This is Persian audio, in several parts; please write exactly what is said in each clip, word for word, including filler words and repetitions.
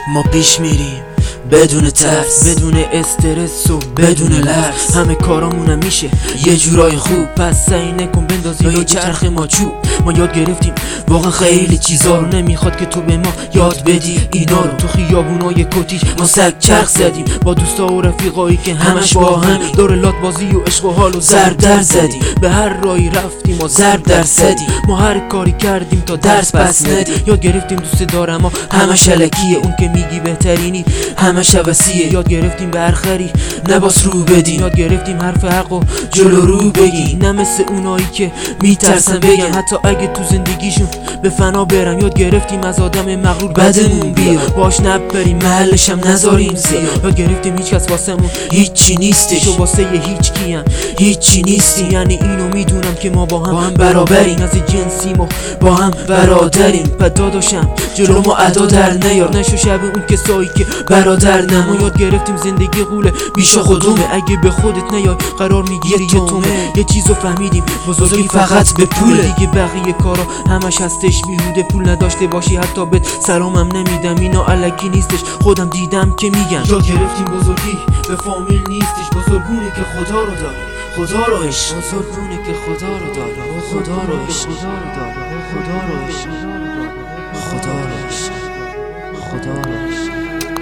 ما پیش میریم بدون ترس، بدون استرس و بدون لرز. همه کارامونم میشه یه جورای خوب، پس سعی نکن بندازی لای چرخ ما چوب. ما یاد گرفتیم واقعا خیلی چیزا رو، نمیخواد که تو به ما یاد بدی اینا رو. تو خیابونای کتیج ما سگ چرخ زدیم با دوستا و رفیقایی که همش با هم دور لات بازی و عشق و حال و ضرب در زدیم. به هر راهی رفتیم و ضرب در زدیم. ما هر کاری کردیم تا درس پس ندیم. یاد گرفتیم دوست دارم ما همش الکیه، اون که میگی بهترینی همش عوضیه. یاد گرفتیم به هر خری نباس رو بدیم. یاد گرفتیم حرف حق و جلو رو بگیم، نه مثل اونایی که میترسن بگن حتی اگه تو زندگیشون به فنا برن. یاد گرفتیم از آدم مغرور بدمون بیاد، باش نبریم محلش هم نذاریم زیاد. یاد گرفتیم هیچ کس واسمون هیچی نیستش و واسه هیچ کیم هیچی نیستی. یعنی اینو میدونم که ما با هم, با هم برابریم، از جنسیم و با هم برادریم. پدا داشتم جلو ما ادا در نیار، نشو شب اون کسایی که برادر نما. یاد گرفتیم زندگی قوله بیشا خودمه، اگه به خودت نیای قرار میگیری یه تومه. یه چیزو فهمیدیم بزرگی فقط به پوله، دیگه بقیه کارا همش هستش بیهوده. پول نداشته باشی حتی بهت سلامم نمیدم، اینا الکی نیستش خودم دیدم که میگن. یاد گرفتیم بزرگی به فامیل نیستش، بزرگونه که خدا رو داره، خدا رو عشق. بزرگونه که خدا رو داره، خدا رو عشق، خدا رو داره، خدا رو عشق، خدا رو عشق، خدا رو عشق.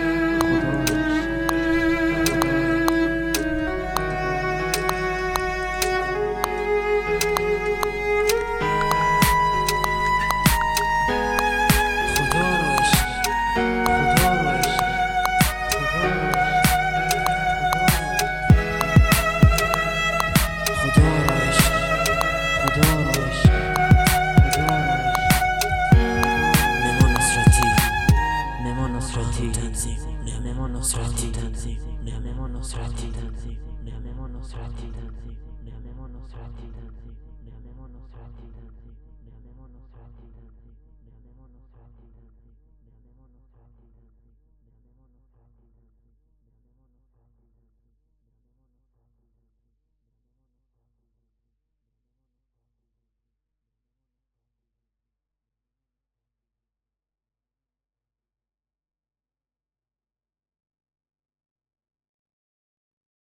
Nemo Nosrati Tanzim, Nemo Nosrati Tanzim, Nemo Nosrati Tanzim, Nemo Nosrati Tanzim, Nemo Nosrati Tanzim, Nemo Nosrati Tanzim.